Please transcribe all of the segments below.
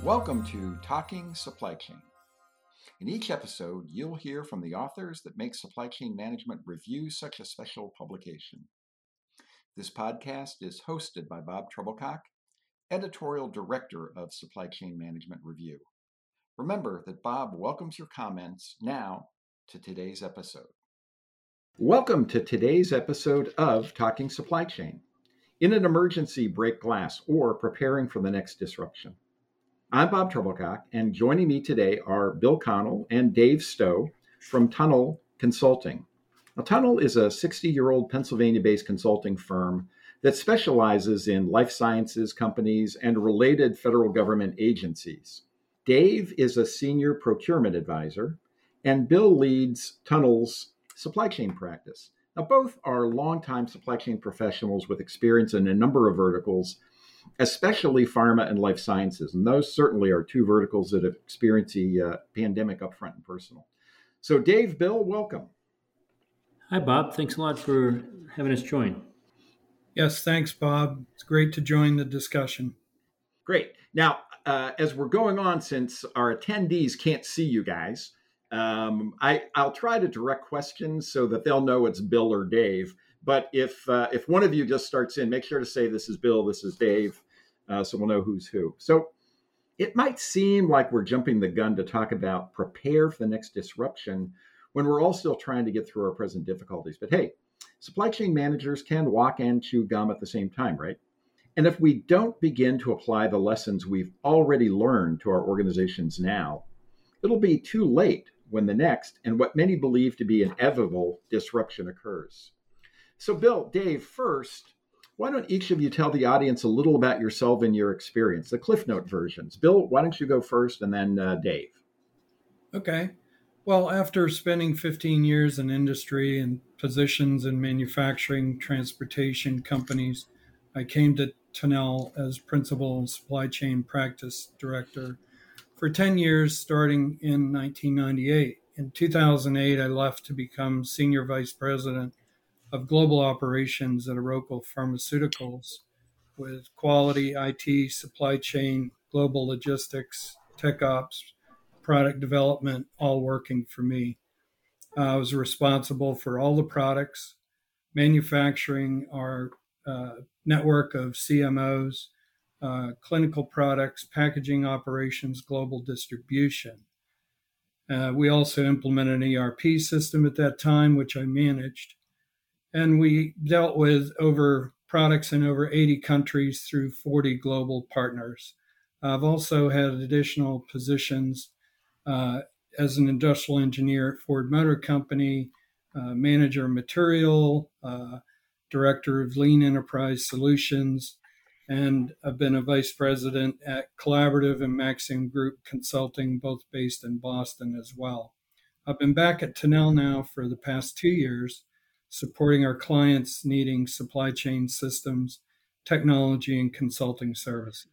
Welcome to Talking Supply Chain. In each episode, you'll hear from the authors that make Supply Chain Management Review such a special publication. This podcast is hosted by Bob Trebilcock, Editorial Director of Supply Chain Management Review. Remember that Bob welcomes your comments now to today's episode. Welcome to today's episode of Talking Supply Chain. In an emergency, break glass or preparing for the next disruption. I'm Bob Trebilcock, and joining me today are Bill Connell and Dave Stowe from Tunnel Consulting. Now, Tunnel is a 60-year-old Pennsylvania-based consulting firm that specializes in life sciences companies and related federal government agencies. Dave is a senior procurement advisor, and Bill leads Tunnel's supply chain practice. Now, both are longtime supply chain professionals with experience in a number of verticals, especially pharma and life sciences. And those certainly are two verticals that have experienced the pandemic upfront and personal. So Dave, Bill, welcome. Hi, Bob. Thanks a lot for having us join. Yes, thanks, Bob. It's great to join the discussion. Great. Now, as we're going on, since our attendees can't see you guys, I'll try to direct questions so that they'll know it's Bill or Dave. But if one of you just starts in, make sure to say this is Bill, this is Dave, so we'll know who's who. So it might seem like we're jumping the gun to talk about prepare for the next disruption when we're all still trying to get through our present difficulties. But hey, supply chain managers can walk and chew gum at the same time, right? And if we don't begin to apply the lessons we've already learned to our organizations now, it'll be too late when the next and what many believe to be inevitable disruption occurs. So Bill, Dave, first, why don't each of you tell the audience a little about yourself and your experience, the Cliff Note versions. Bill, why don't you go first and then Dave? Okay. Well, after spending 15 years in industry and positions in manufacturing, transportation companies, I came to Tunnel as Principal and Supply Chain Practice Director for 10 years, starting in 1998. In 2008, I left to become Senior Vice President of Global Operations at Aroco Pharmaceuticals, with quality, IT, supply chain, global logistics, tech ops, product development, all working for me. I was responsible for all the products, manufacturing our network of CMOs, clinical products, packaging operations, global distribution. We also implemented an ERP system at that time, which I managed. And we dealt with products in over 80 countries through 40 global partners. I've also had additional positions as an industrial engineer at Ford Motor Company, manager of material, director of Lean Enterprise Solutions, and I've been a vice president at Collaborative and Maxim Group Consulting, both based in Boston as well. I've been back at Tunnel now for the past 2 years, supporting our clients needing supply chain systems, technology, and consulting services.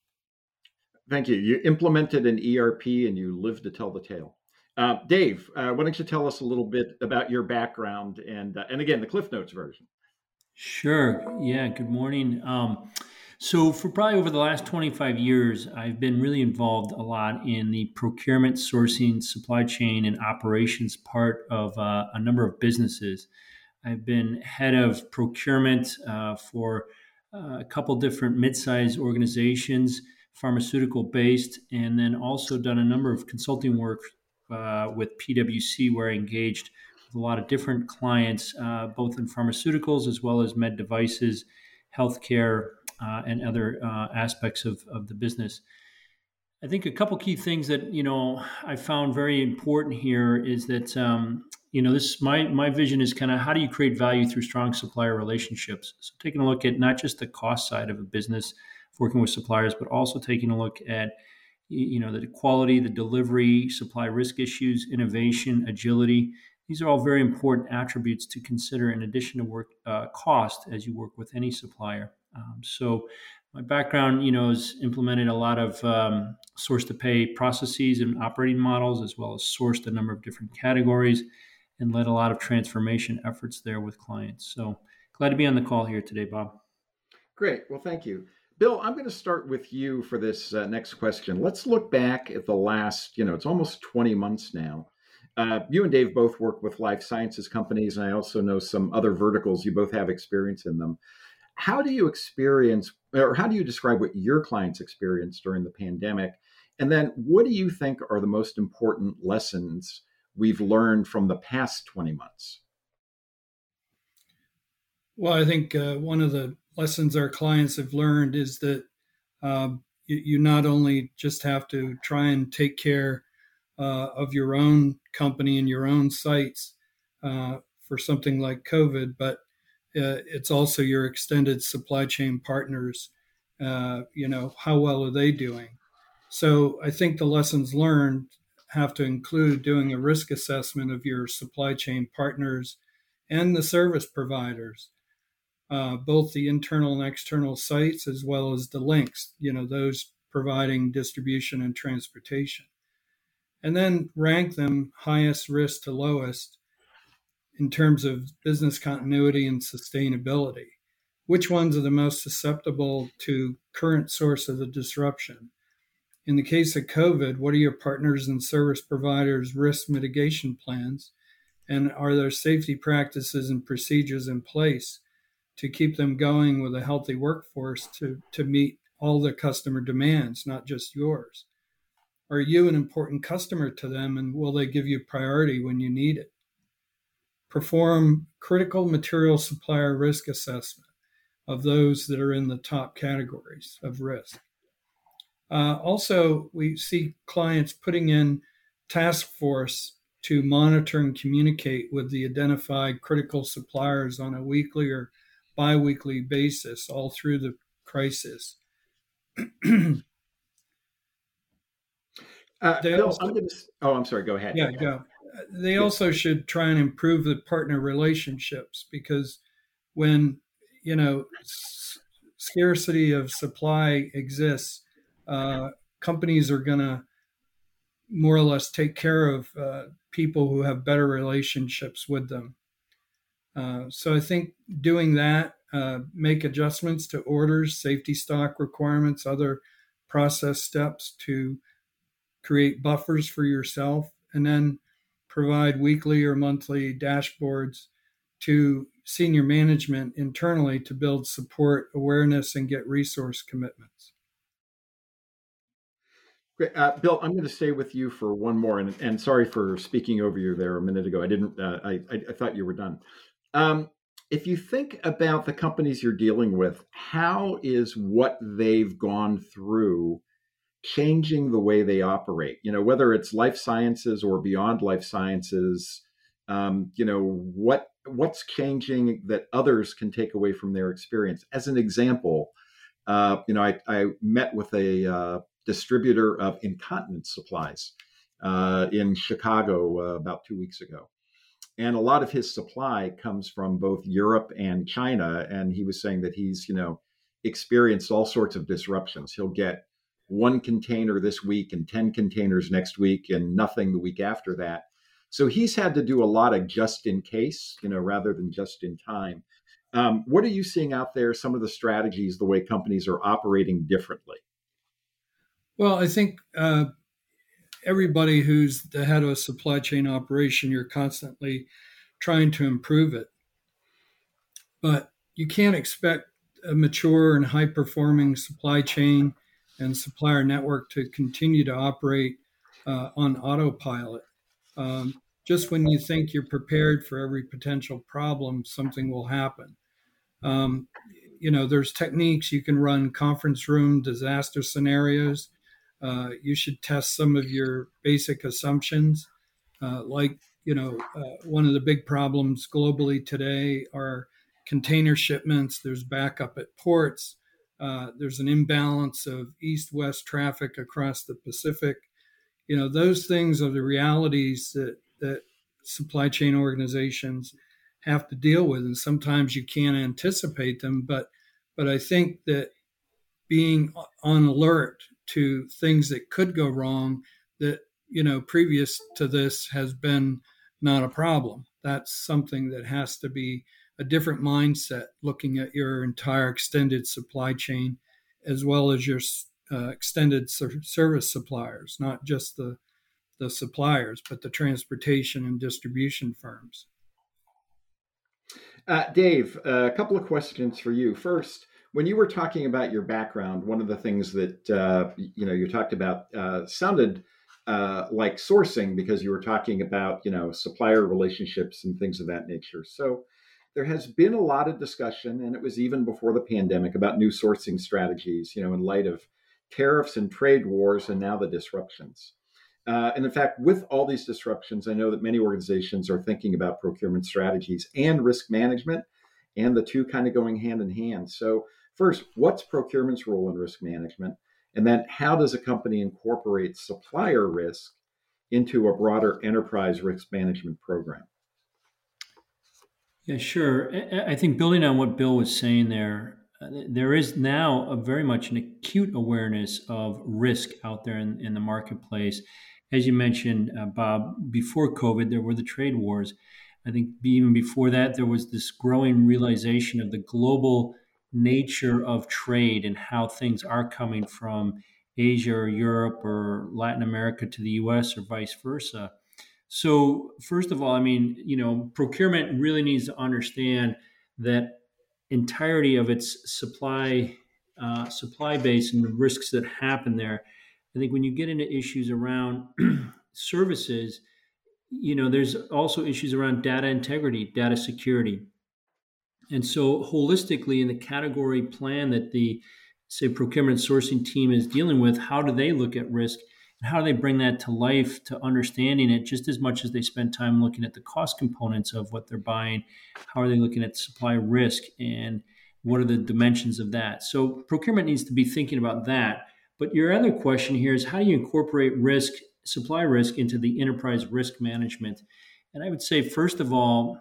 Thank you. You implemented an ERP and you lived to tell the tale. Dave, why don't you tell us a little bit about your background and again, the Cliff Notes version? Sure. Yeah. Good morning. So for probably over the last 25 years, I've been really involved a lot in the procurement, sourcing, supply chain, and operations part of a number of businesses. I've been head of procurement for a couple different mid-sized organizations, pharmaceutical-based, and then also done a number of consulting work with PwC, where I engaged with a lot of different clients, both in pharmaceuticals as well as med devices, healthcare, and other aspects of the business. I think a couple key things that, I found very important here is that, this my vision is kind of how do you create value through strong supplier relationships? So taking a look at not just the cost side of a business, working with suppliers, but also taking a look at, the quality, the delivery, supply risk issues, innovation, agility. These are all very important attributes to consider in addition to work cost as you work with any supplier. So my background, is implemented a lot of source-to-pay processes and operating models, as well as sourced a number of different categories and led a lot of transformation efforts there with clients. So glad to be on the call here today, Bob. Great. Well, thank you. Bill, I'm going to start with you for this next question. Let's look back at the last, it's almost 20 months now. You and Dave both work with life sciences companies, and I also know some other verticals. You both have experience in them. How do you experience, or how do you describe what your clients experienced during the pandemic? And then what do you think are the most important lessons we've learned from the past 20 months? Well, I think one of the lessons our clients have learned is that you not only just have to try and take care of your own company and your own sites for something like COVID, but it's also your extended supply chain partners. How well are they doing? So I think the lessons learned have to include doing a risk assessment of your supply chain partners and the service providers, both the internal and external sites, as well as the links, those providing distribution and transportation. And then rank them highest risk to lowest in terms of business continuity and sustainability. Which ones are the most susceptible to current source of the disruption? In the case of COVID, what are your partners and service providers' risk mitigation plans? And are there safety practices and procedures in place to keep them going with a healthy workforce to meet all the customer demands, not just yours? Are you an important customer to them, and will they give you priority when you need it? Perform critical material supplier risk assessment of those that are in the top categories of risk. Also, we see clients putting in task force to monitor and communicate with the identified critical suppliers on a weekly or bi-weekly basis all through the crisis. Bill, I'm sorry, go ahead. Yeah, go. They also should try and improve the partner relationships, because when, scarcity of supply exists, companies are going to more or less take care of people who have better relationships with them. So I think doing that, make adjustments to orders, safety stock requirements, other process steps to create buffers for yourself, and then provide weekly or monthly dashboards to senior management internally to build support, awareness, and get resource commitments. Great. Bill, I'm going to stay with you for one more, and sorry for speaking over you there a minute ago. I didn't. I thought you were done. If you think about the companies you're dealing with, how is what they've gone through changing the way they operate? Whether it's life sciences or beyond life sciences, what's changing that others can take away from their experience? As an example, I met with a distributor of incontinence supplies in Chicago about 2 weeks ago. And a lot of his supply comes from both Europe and China. And he was saying that he's, experienced all sorts of disruptions. He'll get one container this week and 10 containers next week and nothing the week after that. So he's had to do a lot of just in case, rather than just in time. What are you seeing out there, some of the strategies, the way companies are operating differently? Well, I think everybody who's the head of a supply chain operation, you're constantly trying to improve it. But you can't expect a mature and high-performing supply chain and supplier network to continue to operate on autopilot. Just when you think you're prepared for every potential problem, something will happen. There's techniques. You can run conference room disaster scenarios. You should test some of your basic assumptions. One of the big problems globally today are container shipments. There's backup at ports. There's an imbalance of east-west traffic across the Pacific. Those things are the realities that supply chain organizations have to deal with, and sometimes you can't anticipate them. But I think that being on alert to things that could go wrong, that previous to this has been not a problem. That's something that has to be a different mindset, looking at your entire extended supply chain as well as your extended service suppliers, not just the suppliers, but the transportation and distribution firms. Dave, a couple of questions for you. First, when you were talking about your background, one of the things that you talked about sounded like sourcing, because you were talking about supplier relationships and things of that nature. So there has been a lot of discussion, and it was even before the pandemic, about new sourcing strategies, in light of tariffs and trade wars, and now the disruptions. And in fact, with all these disruptions, I know that many organizations are thinking about procurement strategies and risk management, and the two kind of going hand in hand. So first, what's procurement's role in risk management? And then how does a company incorporate supplier risk into a broader enterprise risk management program? Yeah, sure. I think building on what Bill was saying there is now a very much an acute awareness of risk out there in the marketplace. As you mentioned, Bob, before COVID, there were the trade wars. I think even before that, there was this growing realization of the global nature of trade and how things are coming from Asia or Europe or Latin America to the US or vice versa. So, first of all, I mean, procurement really needs to understand that entirety of its supply base and the risks that happen there. I think when you get into issues around services, there's also issues around data integrity, data security. And so holistically in the category plan that the, say, procurement sourcing team is dealing with, how do they look at risk and how do they bring that to life, to understanding it just as much as they spend time looking at the cost components of what they're buying? How are they looking at supply risk and what are the dimensions of that? So procurement needs to be thinking about that. But your other question here is how do you incorporate risk, supply risk, into the enterprise risk management? And I would say, first of all,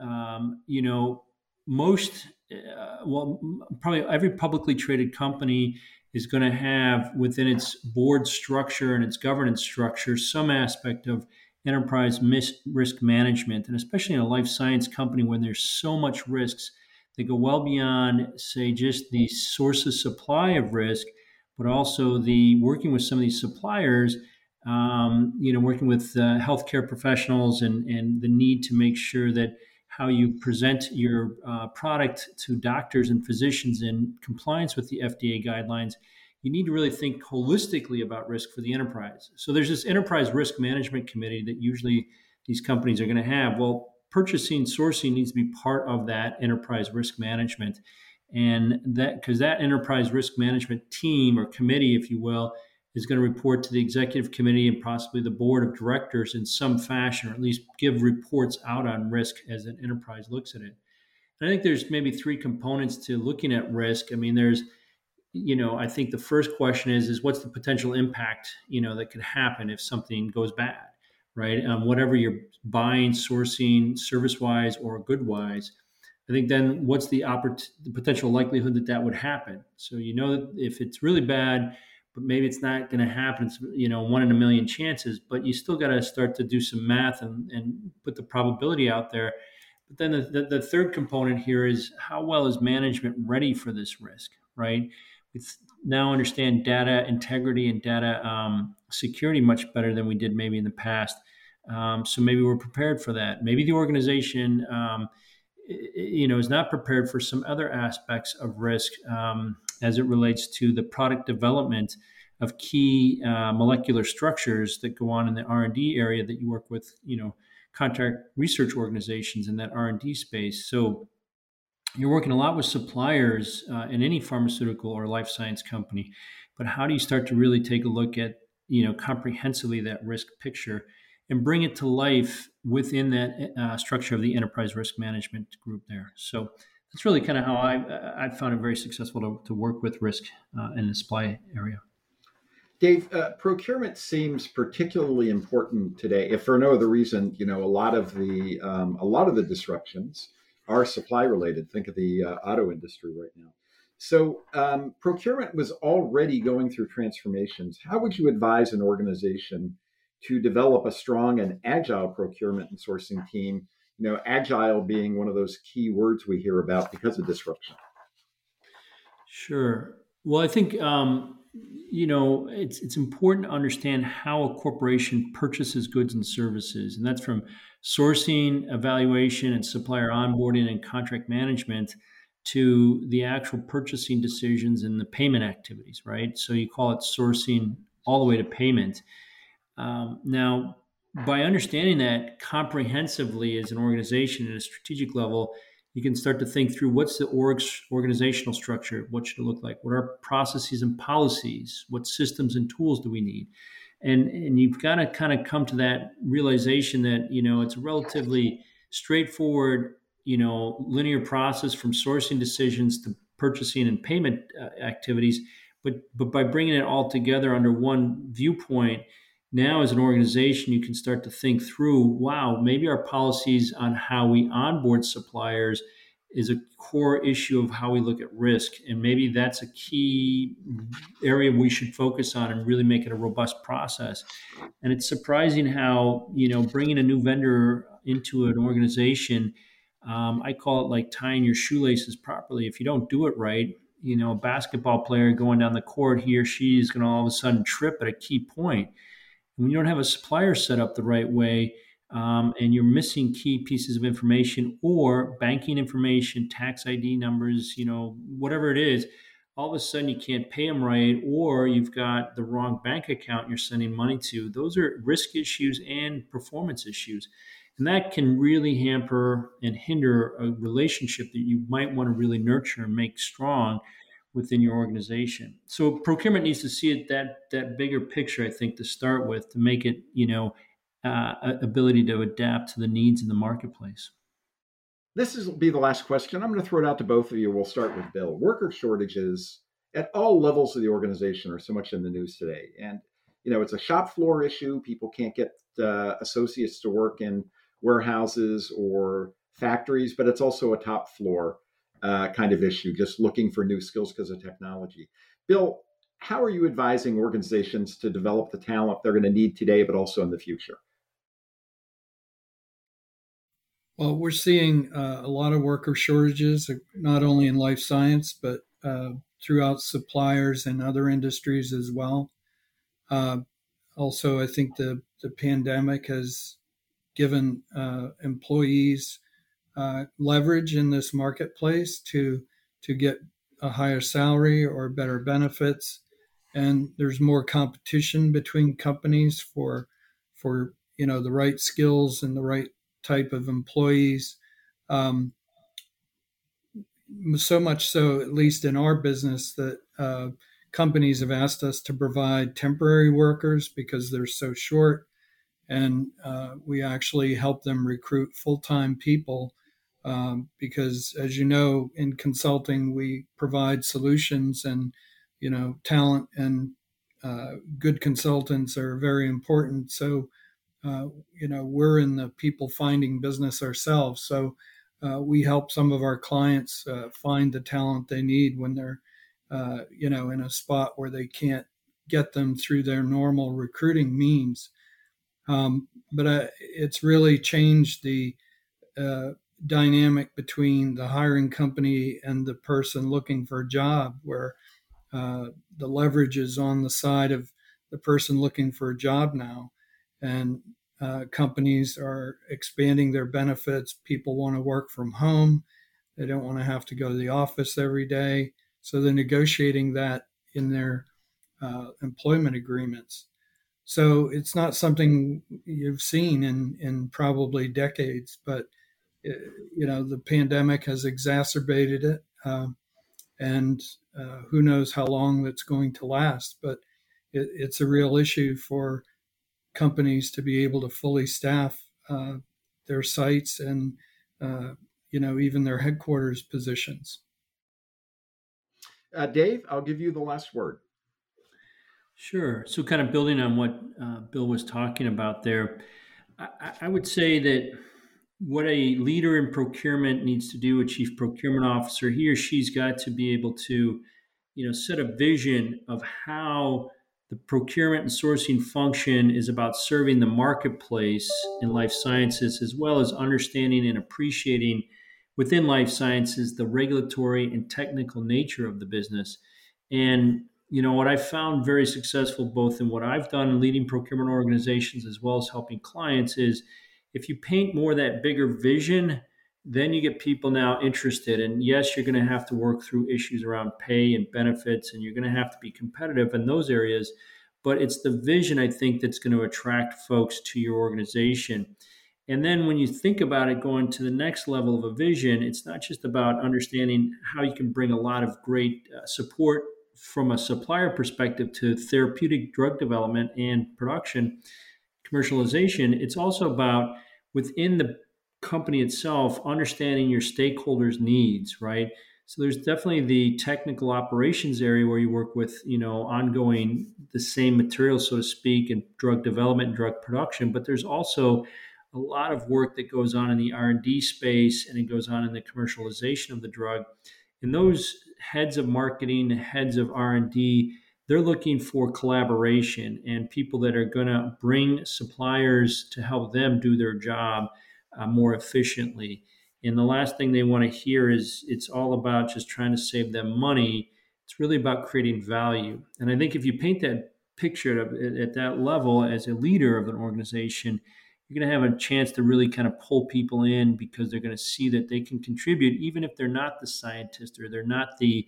most, probably every publicly traded company is going to have within its board structure and its governance structure some aspect of enterprise risk management. And especially in a life science company where there's so much risks, they go well beyond, say, just the source of supply of risk, but also the working with some of these suppliers, working with healthcare professionals and the need to make sure that how you present your product to doctors and physicians in compliance with the FDA guidelines, you need to really think holistically about risk for the enterprise. So there's this enterprise risk management committee that usually these companies are going to have. Well, purchasing, sourcing needs to be part of that enterprise risk management. And that, because that enterprise risk management team or committee, if you will, is going to report to the executive committee and possibly the board of directors in some fashion, or at least give reports out on risk as an enterprise looks at it. And I think there's maybe three components to looking at risk. I mean, there's, I think the first question is what's the potential impact, that could happen if something goes bad, right? Whatever you're buying, sourcing, service-wise or good-wise. I think then what's the potential likelihood that would happen? So that if it's really bad, but maybe it's not going to happen. It's, 1 in a million chances, but you still got to start to do some math and put the probability out there. But then the third component here is how well is management ready for this risk, right? We now understand data integrity and data security much better than we did maybe in the past. So maybe we're prepared for that. Maybe the organization, is not prepared for some other aspects of risk as it relates to the product development of key molecular structures that go on in the R&D area that you work with, contract research organizations in that R&D space. So you're working a lot with suppliers in any pharmaceutical or life science company, but how do you start to really take a look at, comprehensively that risk picture and bring it to life within that structure of the enterprise risk management group there? So that's really kind of how I found it very successful to work with risk in the supply area. Dave, procurement seems particularly important today, if for no other reason. A lot of the disruptions are supply related. Think of the auto industry right now. So procurement was already going through transformations. How would you advise an organization to develop a strong and agile procurement and sourcing team? Agile being one of those key words we hear about because of disruption. Sure. Well, I think it's important to understand how a corporation purchases goods and services, and that's from sourcing, evaluation, and supplier onboarding and contract management to the actual purchasing decisions and the payment activities. Right. So you call it sourcing all the way to payment. Now, by understanding that comprehensively as an organization at a strategic level, you can start to think through what's the organizational structure, what should it look like, what are processes and policies, what systems and tools do we need, and you've got to kind of come to that realization that it's a relatively straightforward linear process from sourcing decisions to purchasing and payment activities, but by bringing it all together under one viewpoint, now as an organization you can start to think through, wow, maybe our policies on how we onboard suppliers is a core issue of how we look at risk, and maybe that's a key area we should focus on and really make it a robust process. And it's surprising how bringing a new vendor into an organization, I call it like tying your shoelaces properly. If you don't do it right, a basketball player going down the court, he or she is going to all of a sudden trip at a key point. When you don't have a supplier set up the right way, and you're missing key pieces of information or banking information, tax ID numbers, whatever it is, all of a sudden you can't pay them right, or you've got the wrong bank account you're sending money to. Those are risk issues and performance issues. And that can really hamper and hinder a relationship that you might want to really nurture and make strong within your organization. So procurement needs to see it that bigger picture, I think, to start with, to make it, ability to adapt to the needs in the marketplace. This will be the last question. I'm going to throw it out to both of you. We'll start with Bill. Worker shortages at all levels of the organization are so much in the news today. And, it's a shop floor issue. People can't get associates to work in warehouses or factories, but it's also a top floor kind of issue, just looking for new skills because of technology. Bill, how are you advising organizations to develop the talent they're going to need today, but also in the future? Well, we're seeing a lot of worker shortages, not only in life science, but throughout suppliers and other industries as well. Also, I think the pandemic has given employees leverage in this marketplace to get a higher salary or better benefits, and there's more competition between companies for the right skills and the right type of employees. So much so, at least in our business, that companies have asked us to provide temporary workers because they're so short, and we actually help them recruit full-time people because, as you know, in consulting, we provide solutions, and talent and good consultants are very important. So we're in the people finding business ourselves. So we help some of our clients find the talent they need when they're in a spot where they can't get them through their normal recruiting means. But it's really changed the dynamic between the hiring company and the person looking for a job, where the leverage is on the side of the person looking for a job now. And companies are expanding their benefits. People want to work from home. They don't want to have to go to the office every day. So they're negotiating that in their employment agreements. So it's not something you've seen in probably decades, but the pandemic has exacerbated it, and who knows how long that's going to last. But it's a real issue for companies to be able to fully staff their sites and even their headquarters positions. Dave, I'll give you the last word. Sure. So kind of building on what Bill was talking about there, I would say that what a leader in procurement needs to do, a chief procurement officer, he or she's got to be able to, set a vision of how the procurement and sourcing function is about serving the marketplace in life sciences, as well as understanding and appreciating within life sciences the regulatory and technical nature of the business. And what I found very successful, both in what I've done in leading procurement organizations as well as helping clients, is if you paint more that bigger vision, then you get people now interested. And yes, you're going to have to work through issues around pay and benefits, and you're going to have to be competitive in those areas. But it's the vision, I think, that's going to attract folks to your organization. And then when you think about it going to the next level of a vision, it's not just about understanding how you can bring a lot of great support from a supplier perspective to therapeutic drug development and production, commercialization. It's also about within the company itself, understanding your stakeholders' needs, right? So there's definitely the technical operations area where you work with, ongoing the same materials, so to speak, in drug development and drug production. But there's also a lot of work that goes on in the R&D space, and it goes on in the commercialization of the drug. And those heads of marketing, heads of R&D, they're looking for collaboration and people that are going to bring suppliers to help them do their job more efficiently. And the last thing they want to hear is it's all about just trying to save them money. It's really about creating value. And I think if you paint that picture at that level as a leader of an organization, you're going to have a chance to really kind of pull people in because they're going to see that they can contribute, even if they're not the scientist or they're not the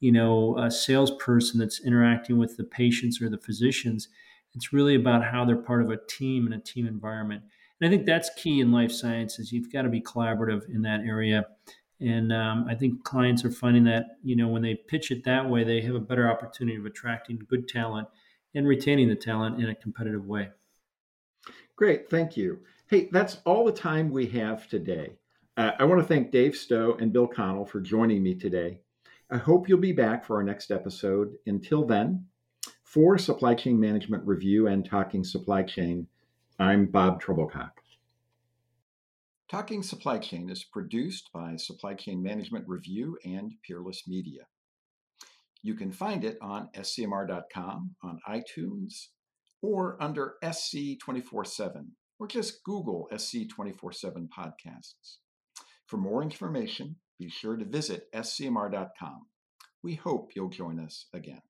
a salesperson that's interacting with the patients or the physicians. It's really about how they're part of a team and a team environment. And I think that's key in life sciences. You've got to be collaborative in that area. And I think clients are finding that, when they pitch it that way, they have a better opportunity of attracting good talent and retaining the talent in a competitive way. Great, thank you. Hey, that's all the time we have today. I want to thank Dave Stowe and Bill Connell for joining me today. I hope you'll be back for our next episode. Until then, for Supply Chain Management Review and Talking Supply Chain, I'm Bob Treblecock. Talking Supply Chain is produced by Supply Chain Management Review and Peerless Media. You can find it on scmr.com, on iTunes, or under SC 24/7, or just Google SC 24/7 podcasts. For more information, be sure to visit scmr.com. We hope you'll join us again.